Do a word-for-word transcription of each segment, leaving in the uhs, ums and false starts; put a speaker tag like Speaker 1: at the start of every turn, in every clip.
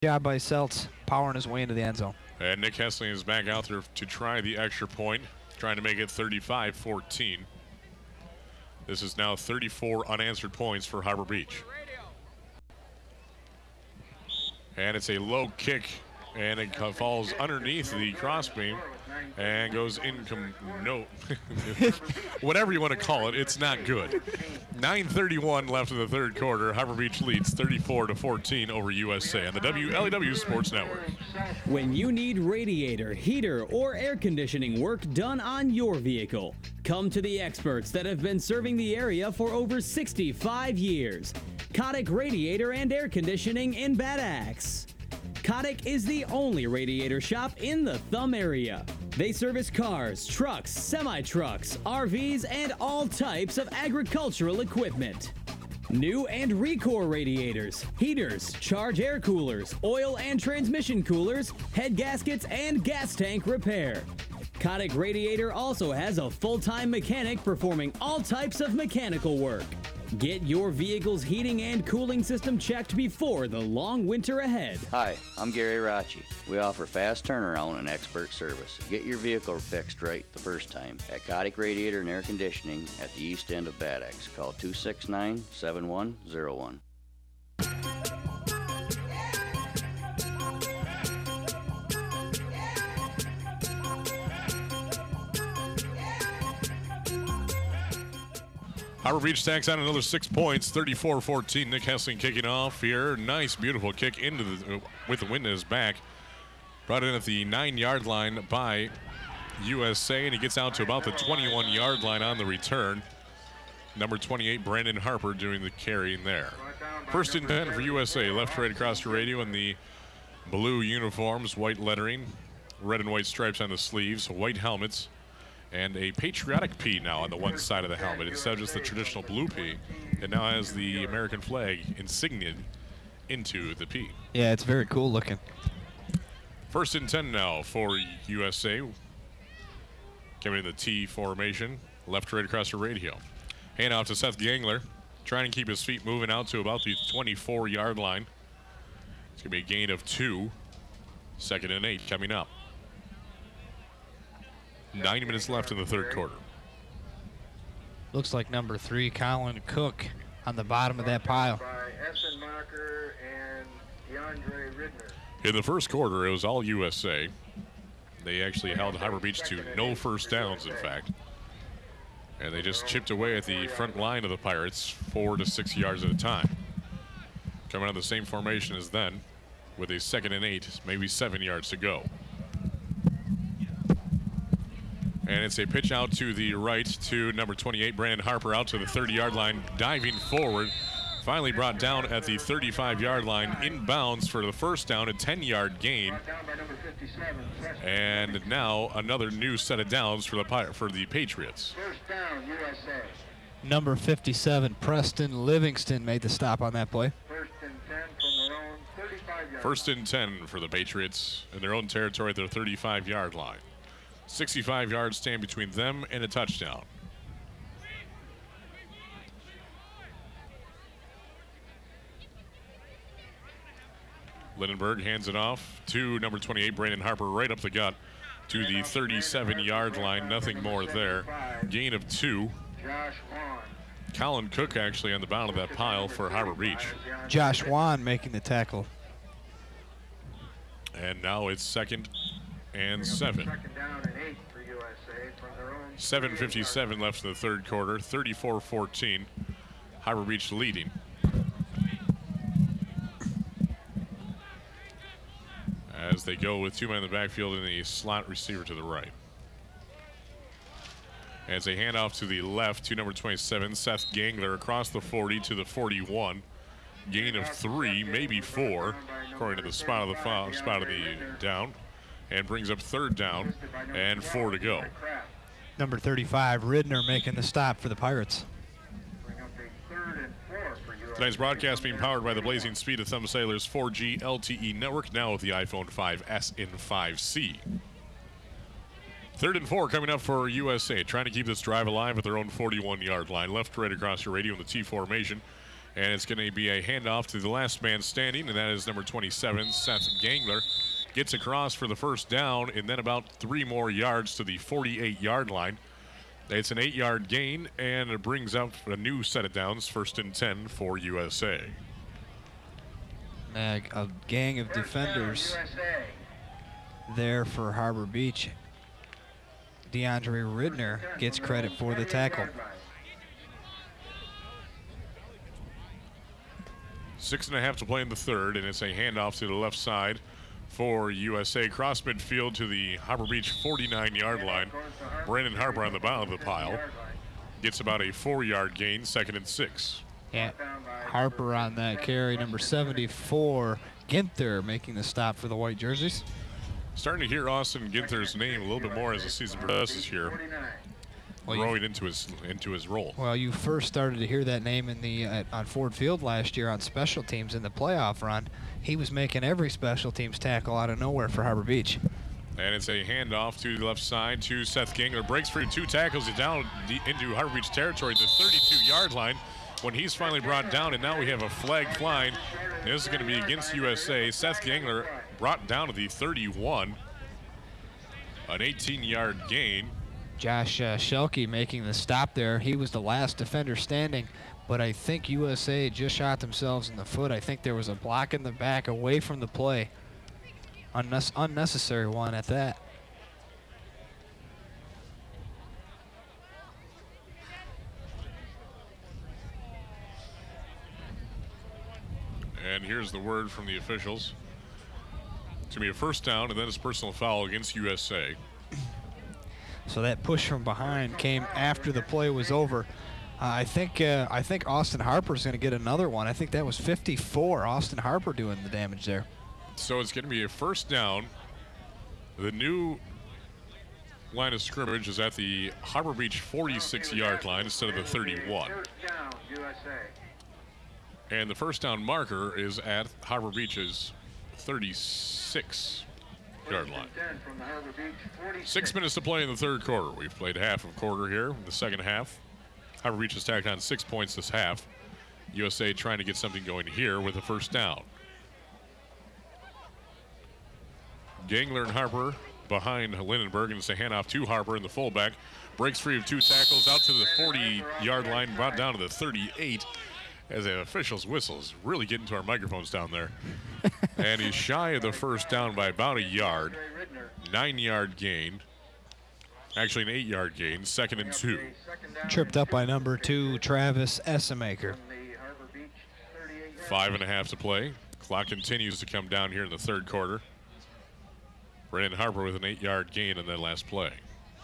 Speaker 1: Job by Seltz, powering his way into the end zone.
Speaker 2: And Nick Hessling is back out there to try the extra point, trying to make it thirty-five fourteen. This is now thirty-four unanswered points for Harbor Beach. And it's a low kick, and it falls underneath the crossbeam and goes incom... No. Whatever you want to call it, it's not good. nine thirty-one left in the third quarter. Harbor Beach leads thirty-four to fourteen over U S A on the W L E W Sports Network.
Speaker 3: When you need radiator, heater, or air conditioning work done on your vehicle, come to the experts that have been serving the area for over sixty-five years. Kotick Radiator and Air Conditioning in Bad Axe. Kotick is the only radiator shop in the Thumb area. They service cars, trucks, semi-trucks, R Vs, and all types of agricultural equipment. New and Recor radiators, heaters, charge air coolers, oil and transmission coolers, head gaskets, and gas tank repair. Kotick Radiator also has a full-time mechanic performing all types of mechanical work. Get your vehicle's heating and cooling system checked before the long winter ahead.
Speaker 4: Hi, I'm Gary Rachi. We offer fast turnaround and expert service. Get your vehicle fixed right the first time at Kotick Radiator and Air Conditioning at the east end of Bad Axe. Call two six nine, seven one zero one.
Speaker 2: Harbor Beach stacks on another six points, thirty-four fourteen. Nick Hessling kicking off here. Nice, beautiful kick into the uh, with the wind in his back. Brought in at the nine-yard line by U S A, and he gets out to about the twenty-one-yard line on the return. Number twenty-eight, Brandon Harper, doing the carrying there. First and ten for U S A. Left, right across the radio in the blue uniforms, white lettering, red and white stripes on the sleeves, white helmets, and a patriotic P now on the one side of the helmet. Instead of just the traditional blue P, it now has the American flag insigniaed into the P.
Speaker 1: Yeah, it's very cool looking.
Speaker 2: First and ten now for U S A. Coming in the T formation, left, right across the radio. Hand off to Seth Gangler, trying to keep his feet moving out to about the twenty-four-yard line. It's going to be a gain of two. Second and eight coming up. Nine minutes left in the third quarter.
Speaker 1: Looks like number three, Colin Cook, on the bottom of that pile.
Speaker 2: In the first quarter, it was all U S A. They actually held Harbor Beach to no first downs, in fact. And they just chipped away at the front line of the Pirates, four to six yards at a time. Coming out of the same formation as then, with a second and eight, maybe seven yards to go. And it's a pitch out to the right to number twenty-eight, Brandon Harper, out to the thirty-yard line, diving forward. Finally brought down at the thirty-five-yard line, inbounds for the first down, a ten-yard gain. And now another new set of downs for the for the Patriots.
Speaker 5: First down, U S A.
Speaker 1: Number fifty-seven, Preston Livingston, made the stop on that play.
Speaker 5: First and ten from their own thirty-five-yard
Speaker 2: First and ten for the Patriots in their own territory at their thirty-five-yard line. sixty-five yards stand between them and a touchdown. Lindenberg hands it off to number twenty-eight, Brandon Harper, right up the gut to the thirty-seven-yard line. Nothing more there. Gain of two. Colin Cook actually on the bottom of that pile for Harbor Beach.
Speaker 1: Josh Wan making the tackle.
Speaker 2: And now it's second and seven. seven fifty-seven left in the third quarter, thirty-four fourteen. Harbor Beach leading. As they go with two men in the backfield and a slot receiver to the right. As they hand off to the left to number twenty-seven, Seth Gangler, across the forty to the forty-one. Gain of three, maybe four, according to the spot of the foul, spot of the down, and brings up third down and four to go.
Speaker 1: Number thirty-five, Ridner, making the stop for the Pirates.
Speaker 2: Tonight's broadcast being powered by the blazing speed of Thumb Sailor's four G L T E network, now with the iPhone five S in five C. Third and four coming up for U S A, trying to keep this drive alive at their own forty-one-yard line. Left, right across your radio in the T formation. And it's going to be a handoff to the last man standing, and that is number twenty-seven, Seth Gangler. Gets across for the first down, and then about three more yards to the forty-eight-yard line. It's an eight-yard gain, and it brings up a new set of downs, first and ten for U S A.
Speaker 1: A, a gang of defenders there for Harbor Beach. DeAndre Ridner gets credit for the tackle.
Speaker 2: Six and a half to play in the third, and it's a handoff to the left side for U S A. Cross midfield to the Harbor Beach forty-nine-yard line. Brandon Harper on the bottom of the pile. Gets about a four-yard gain, second and six.
Speaker 1: Yeah, Harper on that carry, number seventy-four, Ginther making the stop for the white jerseys.
Speaker 2: Starting to hear Austin Ginther's name a little bit more as the season progresses here.
Speaker 1: Well,
Speaker 2: growing into his into his role.
Speaker 1: Well, you first started to hear that name in the uh, on Ford Field last year on special teams in the playoff run. He was making every special teams tackle out of nowhere for Harbor Beach.
Speaker 2: And it's a handoff to the left side to Seth Gangler. Breaks through two tackles it down into Harbor Beach territory, the thirty-two-yard line. When he's finally brought down, and now we have a flag flying. This is going to be against U S A. Seth Gangler brought down to the thirty-one. An eighteen-yard gain.
Speaker 1: Josh uh, Shelke making the stop there. He was the last defender standing, but I think U S A just shot themselves in the foot. I think there was a block in the back away from the play. Unne- unnecessary one at that.
Speaker 2: And here's the word from the officials. It's going to be a first down, and then it's personal foul against U S A.
Speaker 1: So that push from behind came after the play was over. Uh, I think uh, I think Austin Harper's going to get another one. I think that was fifty-four. Austin Harper doing the damage there.
Speaker 2: So it's going to be a first down. The new line of scrimmage is at the Harbor Beach forty-six-yard line instead of the thirty-one.
Speaker 5: First down, U S A.
Speaker 2: And the first down marker is at Harbor Beach's thirty-six-yard line.
Speaker 5: From the Harbor Beach forty-six.
Speaker 2: Six minutes to play in the third quarter. We've played half of quarter here, in the second half. Harbor Beach has tacked on six points this half. U S A trying to get something going here with a first down. Gangler and Harper behind Lindenberg, and it's a handoff to Harper in the fullback. Breaks free of two tackles out to the forty-yard line, brought down to the thirty-eight. As the officials' whistles really get into our microphones down there. And he's shy of the first down by about a yard. Nine-yard gain. Actually, an eight-yard gain. Second and two.
Speaker 1: Tripped up by number two, Travis Essemaker.
Speaker 2: Five and a half to play. Clock continues to come down here in the third quarter. Brandon Harper with an eight-yard gain in that last play.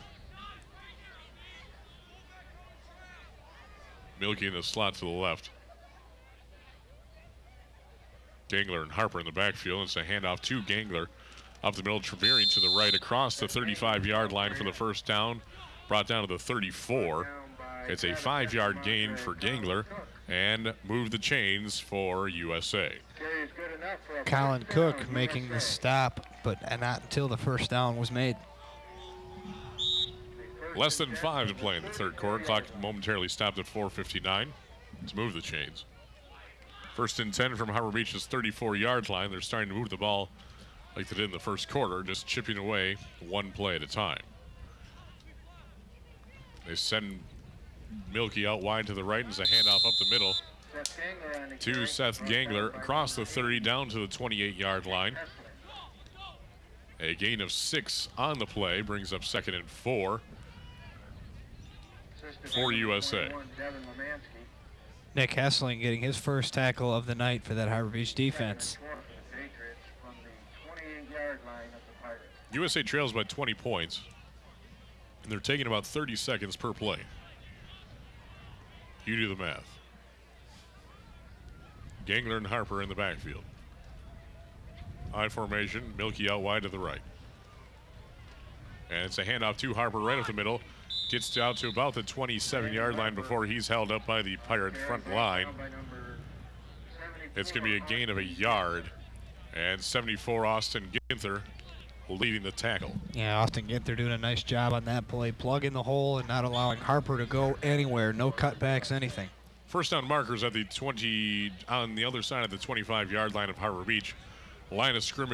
Speaker 2: Milky in the slot to the left. Gangler and Harper in the backfield. It's a handoff to Gangler. Up the middle, Treverian to the right across the thirty-five-yard line for the first down. Brought down to the thirty-four. It's a five-yard gain for Gangler and move the chains for U S A.
Speaker 1: Colin Cook making the stop, but not until the first down was made.
Speaker 2: Less than five to play in the third quarter. Clock momentarily stopped at four fifty-nine. Let's move the chains. First and ten from Harbor Beach's thirty-four-yard line. They're starting to move the ball like they did in the first quarter, just chipping away one play at a time. They send Milky out wide to the right, and it's a handoff up the middle to Seth Gangler across the thirty down to the twenty-eight-yard line. A gain of six on the play brings up second and four for U S A.
Speaker 1: Nick Hessling getting his first tackle of the night for that Harbor Beach defense.
Speaker 2: U S A trails by twenty points, and they're taking about thirty seconds per play. You do the math. Gangler and Harper in the backfield. I formation, Milky out wide to the right. And it's a handoff to Harper right up the middle. Gets out to about the twenty-seven-yard line before he's held up by the Pirate front line. It's going to be a gain of a yard. And seventy-four, Austin Ginther leading the tackle.
Speaker 1: Yeah, Austin Ginther doing a nice job on that play, plugging the hole and not allowing Harper to go anywhere. No cutbacks, anything.
Speaker 2: First down markers at the twenty, on the other side of the twenty-five yard line of Harbor Beach. Line of scrimmage